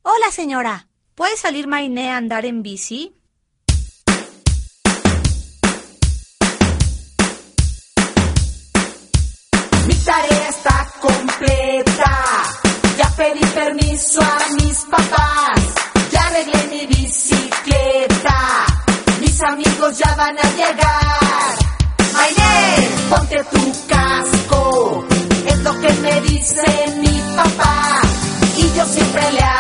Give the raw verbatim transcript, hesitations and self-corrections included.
Hola, señora. ¿Puede salir Mainé a andar en bici? Mi tarea está completa. Ya pedí permiso a mis papás. Ya arreglé mi bicicleta. Mis amigos ya van a llegar. Mainé, ponte tu casco. Es lo que me dice mi papá. Y yo siempre le